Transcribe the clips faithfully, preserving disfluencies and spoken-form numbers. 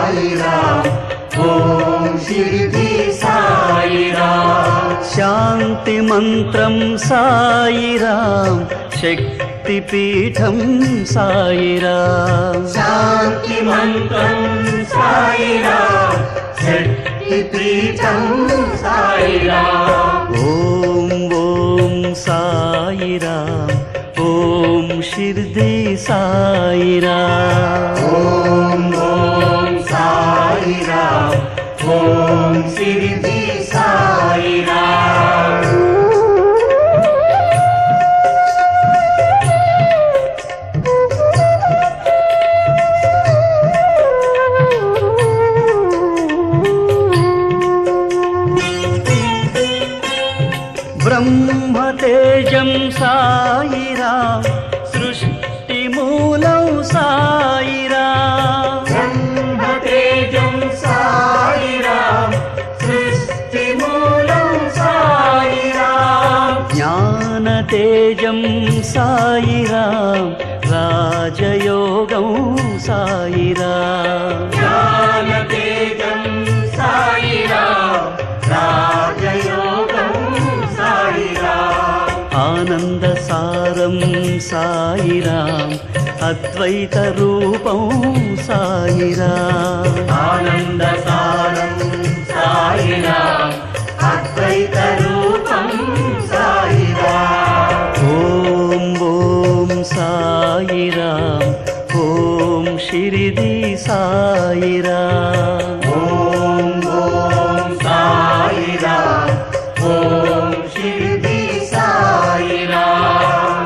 సాయిరాం ఓం షిరిడి సాయిరాం. శాంతి మంత్రం సాయిరాం శక్తిపీఠం సాయిరాం. శాంతి మంత్రం సాయిరాం శక్తిపీఠం సాయిరాం. ఓం ఓం సాయిరాం ఓం షిరిడి సాయిరాం. ఓం ఓం సాయిరాం ఓం షిరిడి సాయిరాం. బ్రహ్మతేజం సాయిరాం సృష్టి మూలం సాయిరాం. బ్రహ్మతేజం సాయిరాం సృష్టి మూలం సాయిరాం. జ్ఞానతేజం సాయిరాం రాజయోగం సాయిరాం. జ్ఞానతేజం సాయిరాం రాజయోగం సాయిరాం. ఆనంద సారం సాయిరాం అద్వైత రూపం సాయిరాం. ఆనంద సారం సాయిరాం అద్వైత రూపం సాయిరాం. ఓం ఓం సాయిరాం ఓం షిరిడి సాయిరాం. ఓం ఓం సాయిరాం ఓం షిరిడి సాయిరాం.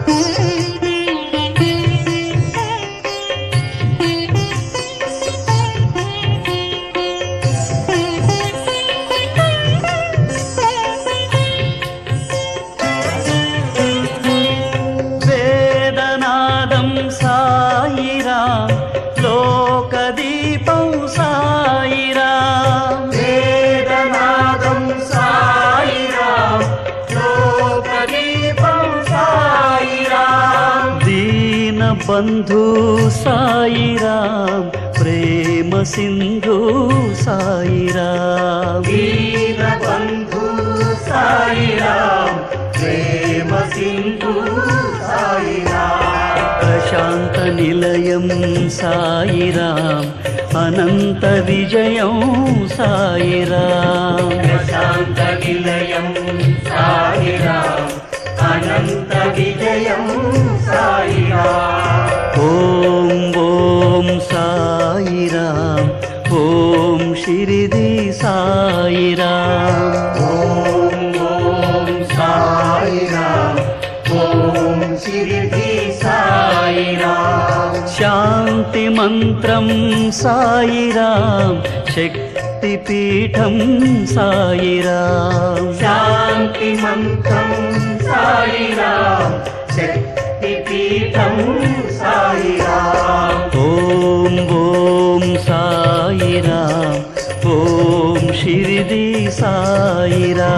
వేదనాదం సాయిరాం లోకదీపం సాయిరాం. వేదనాదం సాయిరాం లోకదీపం సాయిరాం. దీనబంధు సాయిరాం ప్రేమ సింధు సాయిరాం. దీనబంధు సాయిరాం ప్రేమ సింధు సాయిరాం. ప్రశాంత నిలయం సాయిరాం అనంత విజయం సాయిరాం. ప్రశాంత నిలయం సాయిరాం అనంత విజయం సాయిరాం. ఓం ఓం సాయిరాం ఓం షిరిడి సాయిరాం. ఓం ఓం సాయిరాం ఓం షిరిడి సాయిరాం. శాంతి మంత్రం సాయిరాం శక్తిపీఠం సాయిరాం. శాంతి మంత్రం సాయిరాం శక్తిపీఠం సాయిరాం. ఓం ఓం సాయిరాం ఓం షిరిడి సాయిరాం.